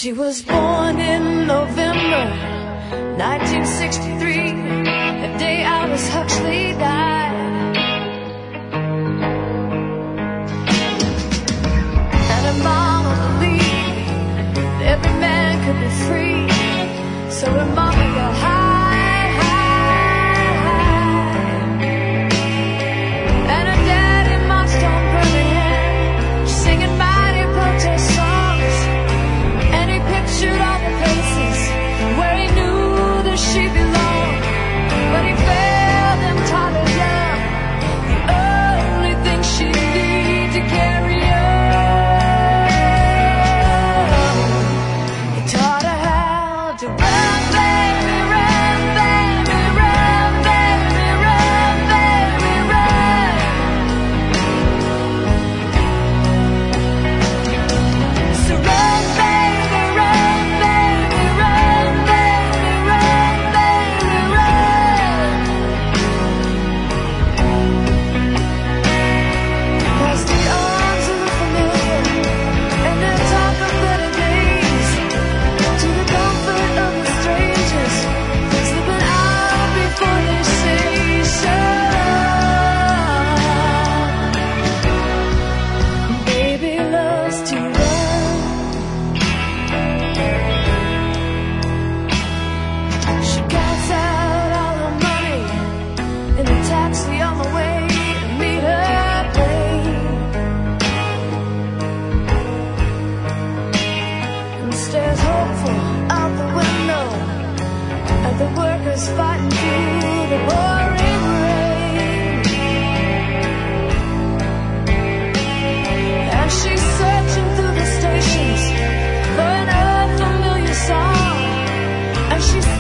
She was born in November 1963, the day Aldous Huxley died. And her mama believed that every man could be free, so her mama yelled high, high, high. And her daddy marched on Birmingham, singing mighty protest songs. And he pictured all the places where he knew that she belonged. But he failed and taught her young the only thing she needed to carry on. He taught her how to run, baby, run, baby, run, baby, run, baby, run. So run, baby, run, baby, run, baby, run, baby, run. Past the arms of the familiar and the talk of better days, to the comfort of the strangers, slipping out before they say so. Baby loves to run. She counts out all her money in the taxi on the way to meet her plane, and stares hopeful out the window at the workers fighting through the pouring rain. And she's searching through the stations for an unfamiliar song, and she's